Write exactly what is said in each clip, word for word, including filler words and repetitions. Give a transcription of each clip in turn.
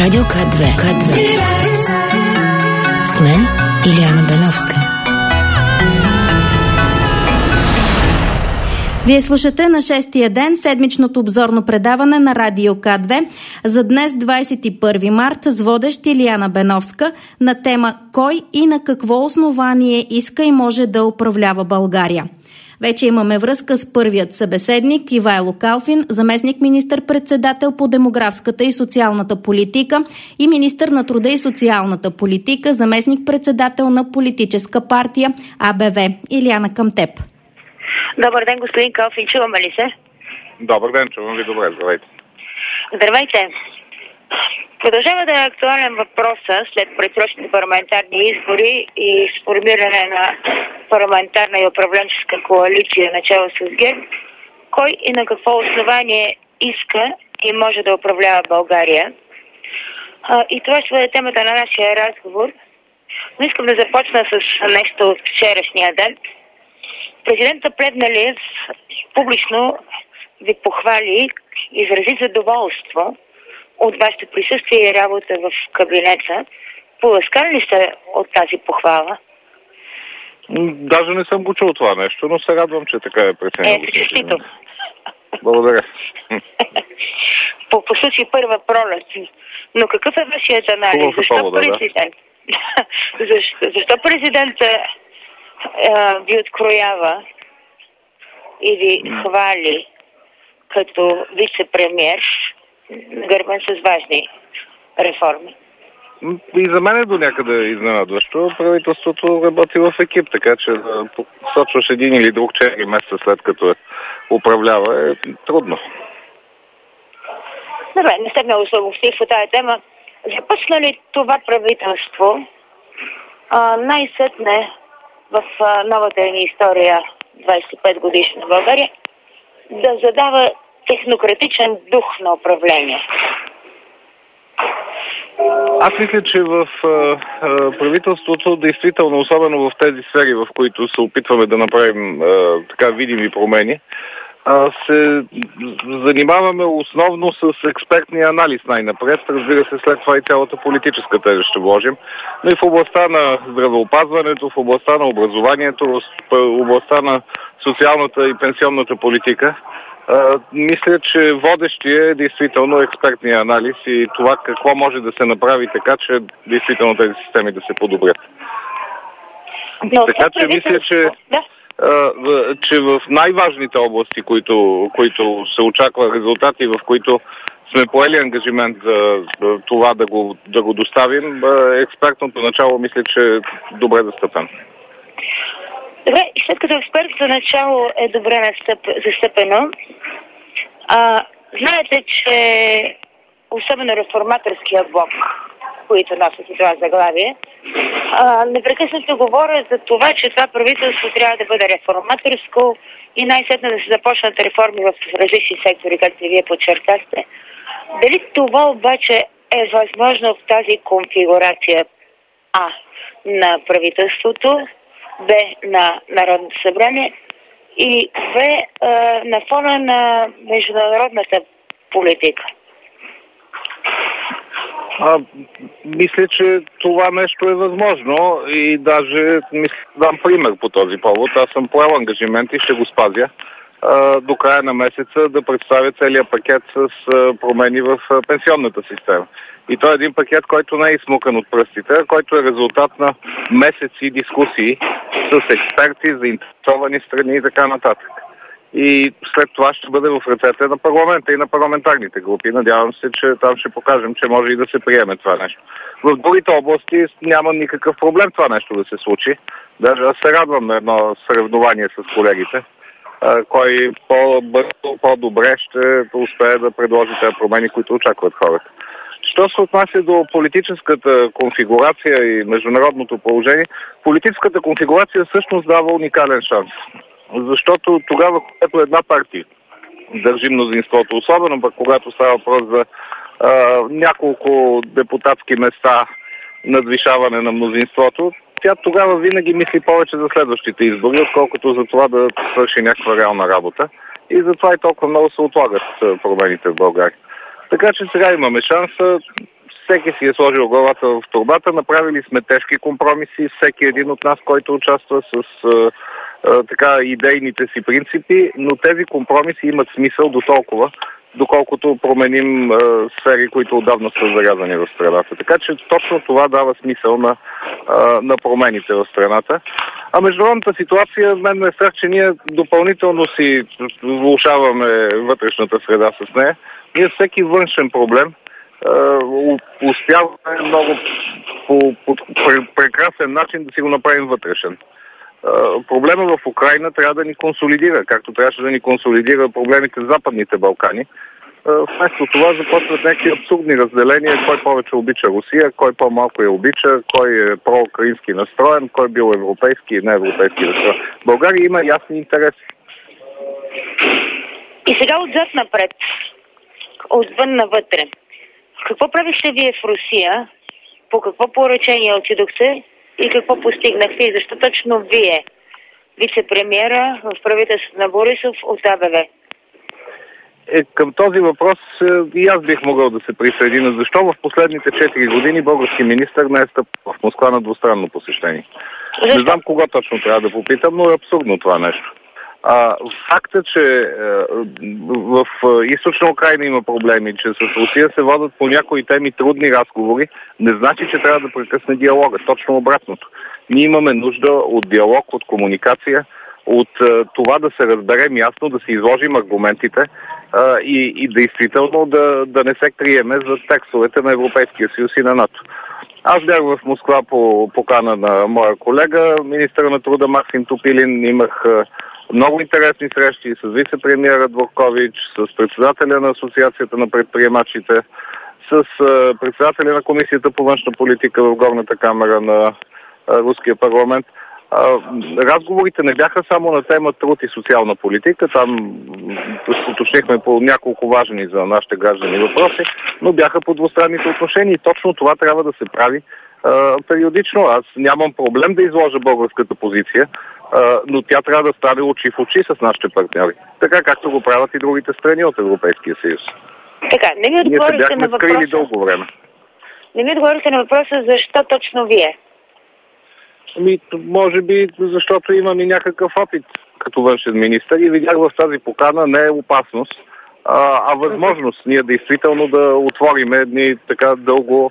Радио К две. К две. С мен Илияна Беновска. Вие слушате на шестия ден седмичното обзорно предаване на Радио К две за днес двадесет и първи март с водещ Илияна Беновска на тема «Кой и на какво основание иска и може да управлява България?». Вече имаме връзка с първият събеседник Ивайло Калфин, заместник министър-председател по демографската и социалната политика и министър на труда и социалната политика, заместник-председател на политическа партия А Б В. Илияна, към теб. Добър ден, господин Калфин, чуваме ли се? Добър ден, чувам ви добре, здравейте. Здравейте. Продължава да е актуален въпроса след предсрочните парламентарни избори и сформиране на парламентарна и управленческа коалиция начало с ГЕРБ. Кой и на какво основание иска и може да управлява България? А, и това ще бъде темата на нашия разговор. Но искам да започна с нещо от вчерашния ден. Президента Плевнелиев публично ви похвали, изрази задоволство от вашето присъствие и работа в кабинета. Поласкали ли сте от тази похвала? Даже не съм го чул това нещо, но се радвам, че така е преценено. Е, честито. Благодаря. По, по случай първа пролет. Но какъв е вашият анализ? Защо повода, президент? Да. защо, защо президента а, ви откроява и ви хвали като вице-премиер, гърбен с важни реформи? И за мен е до някъде изненадващо. Правителството работи в екип, така че да посочваш един или друг четири месеца след като е управлява е трудно. Добре, не сте много слабостив по тази тема. Започна ли това правителство а, най-сетне в а, новата ни история двадесет и пет годишна България да задава технократичен дух на управление? Аз мисля, че в а, а, правителството, действително, особено в тези сфери, в които се опитваме да направим а, така видими промени, а, се занимаваме основно с експертния анализ най-напред. Разбира се, след това и цялата политическа тежест ще вложим. Но и в областта на здравеопазването, в областта на образованието, в областта на социалната и пенсионната политика. Uh, мисля, че водещия е действително експертния анализ и това какво може да се направи така, че действително тези системи да се подобрят. Но така че мисля, че, да. uh, че в най-важните области, които, които се очаква резултати, в които сме поели ангажимент за това да го, да го доставим, uh, експертното начало мисля, че е добре застъпен. Добре, и след като експертното начало е добре настъп, застъпено, а, знаете, че особено реформаторския блок, които носят и това заглавие, а, непрекъснато говорят за това, че това правителство трябва да бъде реформаторско и най-сетне да се започнат реформи в различни сектори, както и вие подчертахте. Дали това обаче е възможно в тази конфигурация А на правителството, Б на Народното събрание и В на фона на международната политика? А, мисля, че това нещо е възможно и даже мисля, дам пример по този повод. Аз съм поел ангажимент и ще го спазя а, до края на месеца да представя целият пакет с а, промени в а, пенсионната система. И то е един пакет, който не е изсмукан от пръстите, който е резултат на месеци дискусии с експерти, заинтересовани страни и така нататък. И след това ще бъде в ръцете на парламента и на парламентарните групи. Надявам се, че там ще покажем, че може и да се приеме това нещо. В другите области няма никакъв проблем това нещо да се случи. Даже аз се радвам на едно съревнование с колегите. Кой по-бързо, по-добре ще успее да предложи тези промени, които очакват хората. Що се отнася до политическата конфигурация и международното положение, политическата конфигурация всъщност дава уникален шанс. Защото тогава, когато една партия държи мнозинството, особено пък когато става въпрос за а, няколко депутатски места надвишаване на мнозинството, тя тогава винаги мисли повече за следващите избори, отколкото за това да свърши някаква реална работа. И затова и толкова много се отлагат промените в България. Така че сега имаме шанса. всеки си е сложил главата в торбата, направили сме тежки компромиси, всеки един от нас, който участва с а, а, така идейните си принципи, но тези компромиси имат смисъл до толкова, доколкото променим а, сфери, които отдавна са зарязани в страната. Така че точно това дава смисъл на, а, на промените в страната. А международната ситуация, мен ме е страх, че ние допълнително си влошаваме вътрешната среда с нея. Ние всеки външен проблем а, успяваме много по, по, по прекрасен начин да си го направим вътрешен. Проблема в Украйна трябва да ни консолидира, както трябваше да ни консолидира проблемите в Западните Балкани. Вместо това започват някакви абсурдни разделения, кой повече обича Русия, кой по-малко я обича, кой е проукраински настроен, кой бил европейски и не европейски настроен. България има ясни интереси. И сега отзад напред, отвън навътре. Какво правихте вие в Русия? По какво поръчение отидохте? И какво постигнахте и защо точно вие, вице-премиера в правителството на Борисов от А Б В? Е, към този въпрос и аз бих могъл да се присъединя. Защо в последните четири години български министър не е стъпил в Москва на двустранно посещение? Защо? Не знам кого точно трябва да попитам, но е абсурдно това нещо. А, факта, че а, в източна Украйна има проблеми, че с Русия се водят по някои теми трудни разговори, не значи, че трябва да прекъсне диалога. Точно обратното. Ние имаме нужда от диалог, от комуникация, от а, това да се разберем ясно, да си изложим аргументите а, и, и действително да, да не се криеме за текстовете на Европейския съюз и на НАТО. Аз бях в Москва по покана на моя колега, министър на труда Максим Топилин. Имах а, много интересни срещи с вице-премиера Дворкович, с председателя на Асоциацията на предприемачите, с председателя на Комисията по външна политика в Горната камера на Руския парламент. Разговорите не бяха само на тема труд и социална политика, там уточнихме по няколко важни за нашите граждани въпроси, но бяха по двустранните отношения и точно това трябва да се прави периодично. Аз нямам проблем да изложа българската позиция, но тя трябва да стане очи в очи с нашите партньори. Така както го правят и другите страни от Европейския съюз. Така, не ми отговорите на въпроса. Дълго време. Не ми отговорите на въпроса защо точно вие? Ами, може би, защото имам и някакъв опит като външен министър и видях в тази покана не е опасност, а, а възможност ние действително да отворим едни така дълго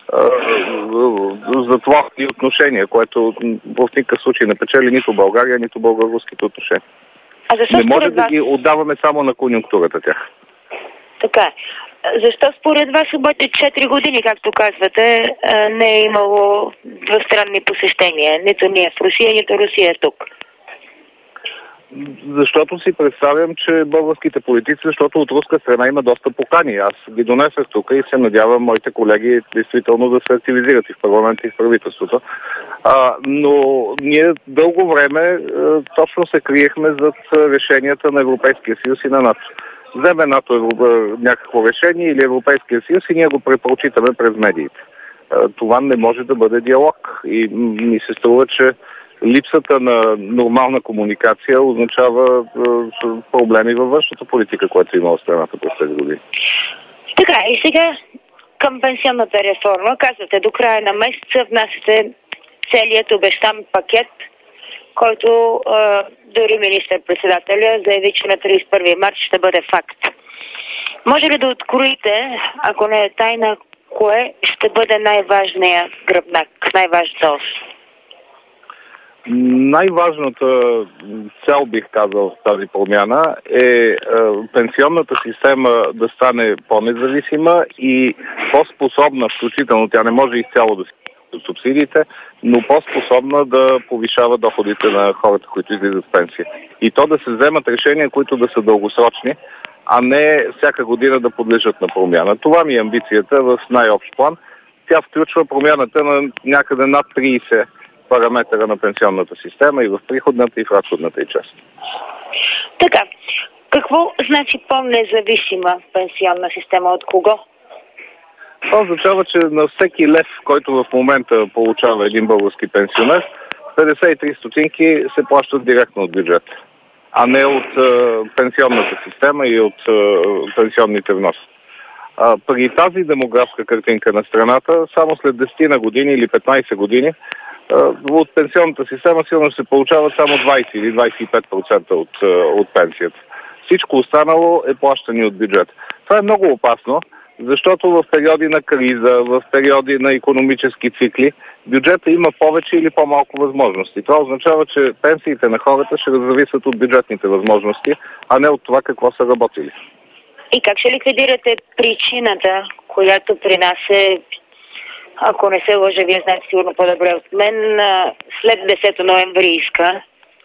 затворени отношения, което в никакъв случай не печели нито България, нито българо-руските отношения. А защо не може да вас... ги отдаваме само на конюнктурата тях. Така. Защо според вас обаче четири години, както казвате, не е имало двустранни посещения? Нито ние в Русия, нито Русия е тук. Защото си представям, че българските политици, защото от руска страна има доста покани. Аз ги донесах тук и се надявам моите колеги действително да се активизират и в парламента, и в правителството. А, но ние дълго време а, точно се криехме зад решенията на Европейския съюз и на НАТО. Вземе НАТО е някакво решение или Европейския съюз и ние го препрочитаме през медиите. А, това не може да бъде диалог. И ми се струва, че липсата на нормална комуникация означава е, проблеми във външната политика, която има в страната през тези години. Така, и сега към пенсионната реформа. Казвате, до края на месеца внасяте целият обещан пакет, който е, дори министър-председателя заяви, че на тридесет и първи март ще бъде факт. Може ли да откроите, ако не е тайна, кое ще бъде най-важният гръбнак, най-важната ос? Най-важната цел, бих казал, в тази промяна е, е пенсионната система да стане по-независима и по-способна, включително тя не може изцяло да си от субсидиите, но по-способна да повишава доходите на хората, които излизат в пенсия. И то да се вземат решения, които да са дългосрочни, а не всяка година да подлежат на промяна. Това ми е амбицията в най-общ план. Тя включва промяната на някъде над тридесет параметъра на пенсионната система и в приходната, и в разходната и част. Така, какво значи по-независима пенсионна система от кого? Това означава, че на всеки лев, който в момента получава един български пенсионер, петдесет и три стотинки се плащат директно от бюджета, а не от е, пенсионната система и от е, пенсионните вноси. А, при тази демографска картинка на страната, само след десет на години или петнайсет години, а, от пенсионната система сигурно ще се получават само двайсет или двайсет и пет процента от, от пенсията. Всичко останало е плащане от бюджет. Това е много опасно, защото в периоди на криза, в периоди на икономически цикли, бюджета има повече или по-малко възможности. Това означава, че пенсиите на хората ще зависят от бюджетните възможности, а не от това какво са работили. И как ще ликвидирате причината, която при нас е, ако не се лъжа, вие знаете сигурно по-добре от мен, след десети ноември иска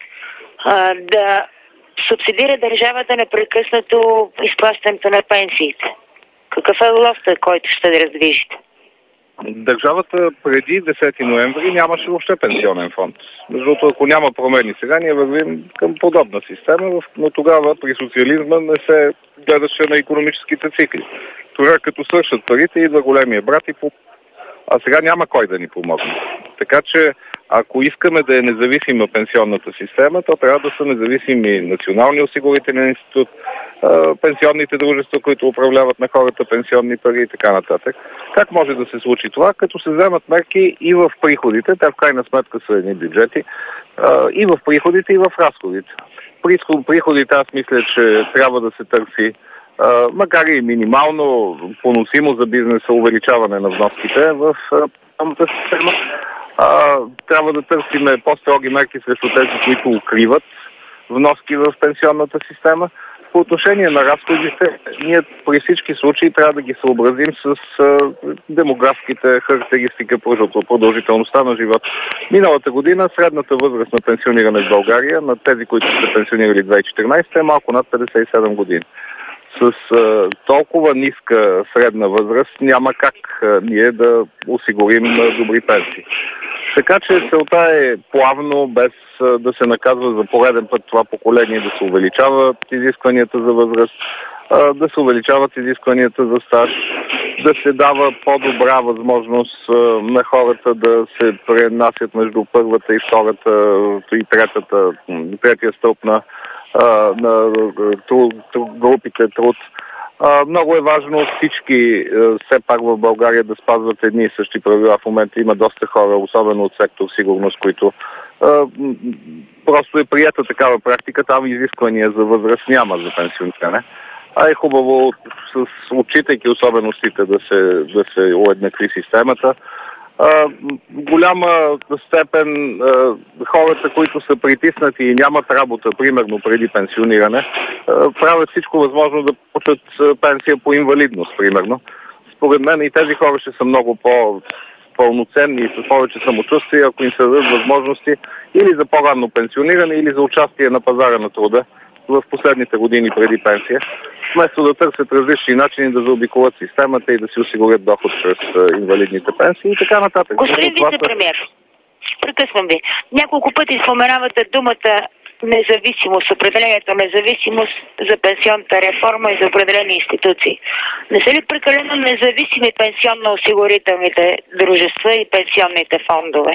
да субсидира държавата непрекъснато изплащането на пенсиите? Какъв е лоста, който ще да раздвижите? Държавата преди десети ноември нямаше въобще пенсионен фонд. Защото ако няма промени сега, ние вървим към подобна система, но тогава при социализма не се гледаше на икономическите цикли. Тогава като свършат парите, идва големия брат и по... А сега няма кой да ни помогне. Така че ако искаме да е независима пенсионната система, то трябва да са независими Националния осигурителен институт, пенсионните дружества, които управляват на хората пенсионни пари и така нататък. Как може да се случи това? Като се вземат мерки и в приходите, те в крайна сметка са едни бюджети, и в приходите, и в разходите. При приходите аз мисля, че трябва да се търси, макар и минимално поносимо за бизнеса, увеличаване на вноските в пенсионната система. А, трябва да търсиме по-строги мерки срещу тези, които укриват вноски в пенсионната система. По отношение на разходите, ние при всички случаи трябва да ги съобразим с а, демографските характеристики, продължителността на живота. Миналата година средната възраст на пенсиониране в България, на тези, които са пенсионирали две хиляди и четиринайсета, е малко над петдесет и седем години. С а, толкова ниска средна възраст няма как а, ние да осигурим а, добри пенсии. Така че целта е плавно, без а, да се наказва за пореден път това поколение, да се увеличават изискванията за възраст, а, да се увеличават изискванията за стаж, да се дава по-добра възможност а, на хората да се пренасят между първата и втората и третата, третия стълб на на групите труд. Много е важно всички все пак в България да спазват едни и същи правила. В момента има доста хора, особено от сектор сигурност, които просто е приета такава практика. Там изисквания за възраст няма за пенсиониране. А е хубаво, с отчитайки особеностите, да се, да се уеднакви системата. В голяма степен а, хората, които са притиснати и нямат работа, примерно преди пенсиониране, а, правят всичко възможно да получат пенсия по инвалидност, примерно. Според мен и тези хора ще са много по-пълноценни и с повече самочувствие, ако им се дадат възможности или за по-ранно пенсиониране, или за участие на пазара на труда в последните години преди пенсия, вместо да търсят различни начини да заобиколят системата и да си осигурят доход чрез инвалидните пенсии и така нататък. Господин вице-премиер, прекъсвам ви. Няколко пъти споменавате думата независимост, определението независимост за пенсионната реформа и за определени институции. Не са ли прекалено независими пенсионно-осигурителните дружества и пенсионните фондове?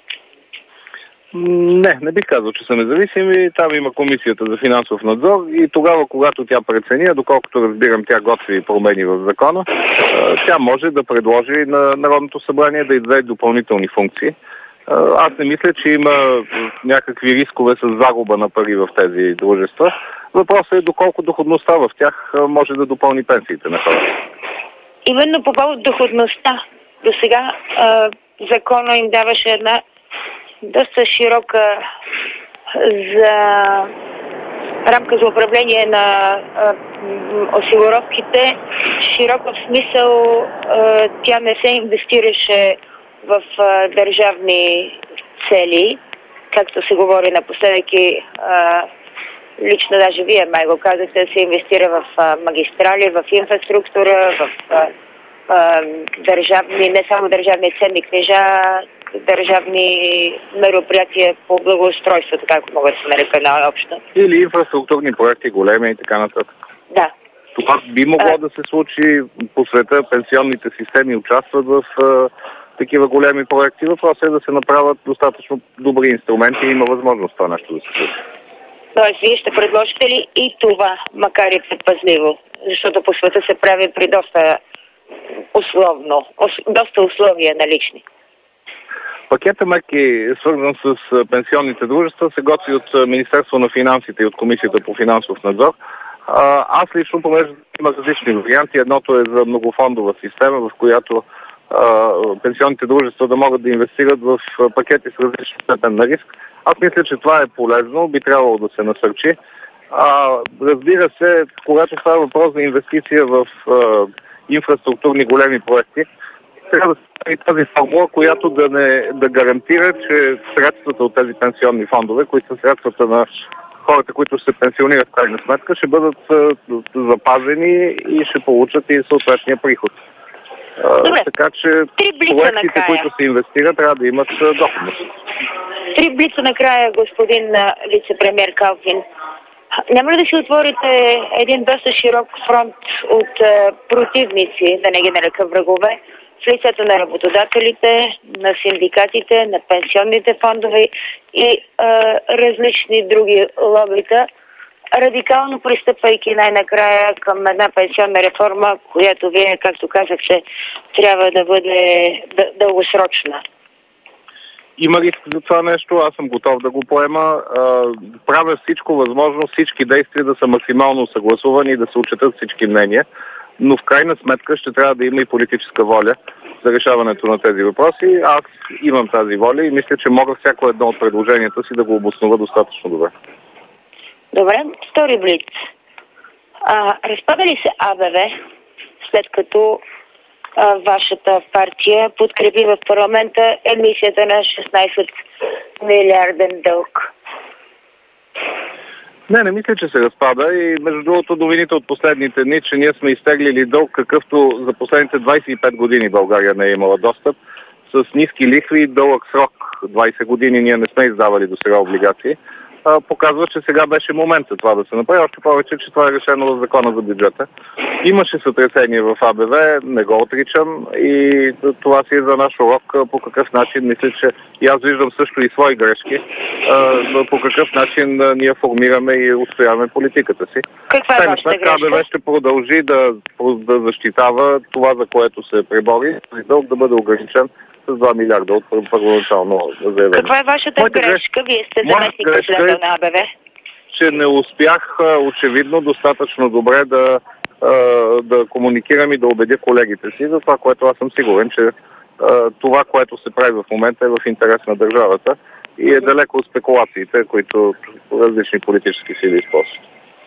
Не, не бих казал, че са независими. Там има комисията за финансов надзор и тогава, когато тя прецени, доколкото разбирам, тя готви промени в закона, тя може да предложи на Народното събрание да издаде допълнителни функции. Аз не мисля, че има някакви рискове с загуба на пари в тези дружества. Въпросът е доколко доходността в тях може да допълни пенсиите на хората. Именно по повод доходността. До сега закона им даваше една доста широка за рамка за управление на а, осигуровките. Широко в смисъл а, тя не се инвестираше в а, държавни цели, както се говори напоследък и а, лично даже вие май го казахте, да се инвестира в а, магистрали, в инфраструктура, в а, а, държавни, не само държавни ценни книжа, държавни мероприятия по благоустройство, така ако мога да се нарека наобщо. Или инфраструктурни проекти, големи и така нататък. Да. Това би могло а... да се случи по света. Пенсионните системи участват в а, такива големи проекти. Въпросът е да се направят достатъчно добри инструменти и има възможност това нещо да се случи. Тоест, вие ще предложите ли и това, макар и предпазливо? Защото по света се прави при доста условно, доста условия налични. Пакета мерки, свързан с пенсионните дружества, се готви от Министерство на финансите и от Комисията по финансов надзор. Аз лично, понеже има различни варианти, едното е за многофондова система, в която пенсионните дружества да могат да инвестират в пакети с различен степен на риск. Аз мисля, че това е полезно, би трябвало да се насърчи. А, разбира се, когато става въпрос за инвестиция в а, инфраструктурни големи проекти, трябва да се прави тази формула, която да, не, да гарантира, че средствата от тези пенсионни фондове, които са средствата на хората, които ще се пенсионират в крайна сметка, ще бъдат а, запазени и ще получат и съответния приход. Добре. Така че проектите, които се инвестират, трябва да имат доходност. Три блица накрая, господин вице-премиер Калфин. Няма ли да си отворите един доста широк фронт от uh, противници, да не ги нарека врагове, в лицето на работодателите, на синдикатите, на пенсионните фондове и uh, различни други лобита, радикално пристъпвайки най-накрая към една пенсионна реформа, която вие, както казахте, трябва да бъде дългосрочна? Има риск за това нещо, аз съм готов да го поема. Правя всичко възможно, всички действия да са максимално съгласувани и да се отчетат всички мнения, но в крайна сметка ще трябва да има и политическа воля за решаването на тези въпроси. Аз имам тази воля и мисля, че мога всяко едно от предложенията си да го обоснова достатъчно добре. Добре, втори блиц. А, разпада ли се АБВ, след като а, вашата партия подкрепи в парламента емисията на шестнайсет милиарден дълг? Не, не мисля, че се разпада и между другото новините от последните дни, че ние сме изтеглили дълг, какъвто за последните двайсет и пет години България не е имала достъп, с ниски лихви и дълъг срок. двайсет години ние не сме издавали до сега облигации. Показва, че сега беше момента това да се направи, още повече, че това е решено в закона за бюджета. Имаше сътресение в АБВ, не го отричам и това си е за наш урок по какъв начин, мисля, че и аз виждам също и свои грешки, по какъв начин ние формираме и устояваме политиката си. Каква е вашата грешка? АБВ ще продължи да, да защитава това, за което се пребори, и дълг да бъде ограничен с два милиарда от първоначално заявение. Каква е вашата Моята грешка? Вие сте заместник председател на АБВ. Че не успях очевидно достатъчно добре да, да комуникирам и да убедя колегите си за това, което аз съм сигурен, че това, което се прави в момента е в интерес на държавата и е далеко от спекулациите, които различни политически сили използват.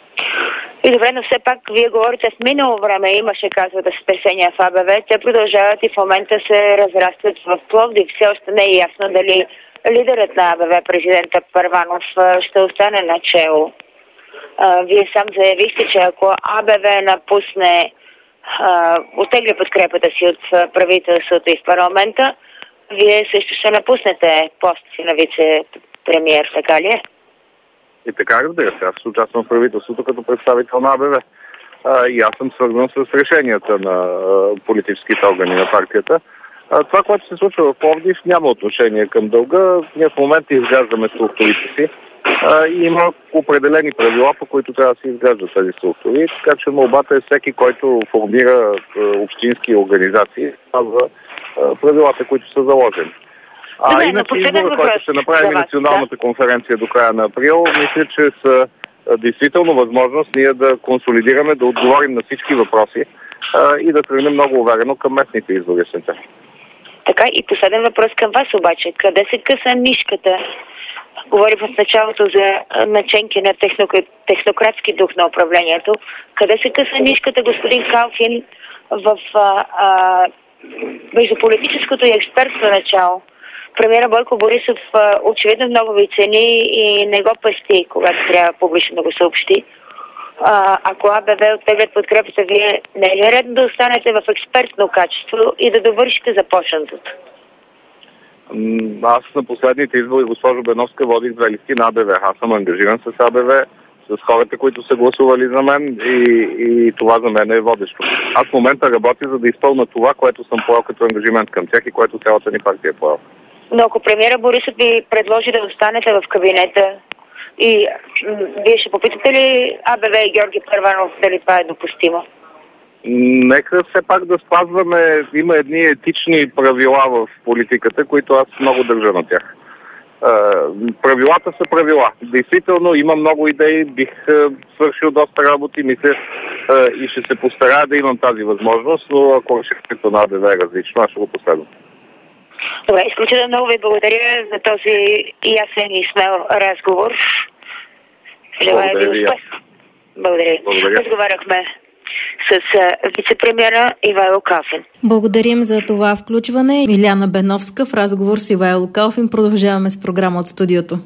И добре, но все пак вие говорите с минало време, имаше, казвате, сътресения в АБВ, те продължават и в момента се разрастват в Пловдив. Все още не е ясно дали лидерът на АБВ, президента Първанов, ще остане начело. Вие сам заявихте, че ако АБВ напусне, оттегли подкрепата си от правителството и в парламента, вие също ще напуснете пост си на вице-премиер, така ли е? И така, разбира се, аз участвам в правителството като представител на АБВ. А, и аз съм свързан с решенията на а, политическите органи на партията. А, това, което се случва в Пловдив, няма отношение към дълга. Ние в момента изграждаме структурите си а, и има определени правила, по които трябва да се изграждат тези структури. Така че молбата е всеки, който формира а, общински организации, за правилата, които са заложени. А Добре, иначе избора, който ще направи националната да? конференция до края на април, мисля, че са а, действително възможност ние да консолидираме, да отговорим на всички въпроси а, и да тръгнем много уверено към местните избори. Така, и последен въпрос към вас обаче. Къде се къса нишката? Говорих в началото за наченки на технократски дух на управлението. Къде се къса нишката, господин Калфин, в а, а, между политическото и експертно начало? Премиера Бойко Борисов очевидно много ви цени и не го пести, когато трябва публично да го съобщи. А, ако АБВ оттеглят подкрепата, вие не е ли редно да останете в експертно качество и да довършите започнатото? Аз на последните избори, госпожо Беновска, водих две листи на АБВ. Аз съм ангажиран с АБВ, с хората, които са гласували за мен и, и това за мен е водещо. Аз в момента работя, за да изпълня това, което съм поел като ангажимент към тях и което цялата ни партия е поел. Но ако премиера Борисов ви предложи да останете в кабинета, И м- вие ще попитате ли АБВ и Георги Първанов дали това е допустимо? Нека все пак да спазваме, има едни етични правила в политиката, които аз много държа на тях. Правилата са правила. Действително има много идеи, бих свършил доста работи, мисля и ще се постарая да имам тази възможност, но ако решението на АБВ е различно, аз ще го последвам. Добре, изключително много ви благодаря за този ясен и смел разговор. Желая ви успех. Благодаря. Благодаря. Разговаряхме с вице-премиера Ивайло Калфин. Благодарим за това включване. Илияна Беновска в разговор с Ивайло Калфин. Продължаваме с програма от студиото.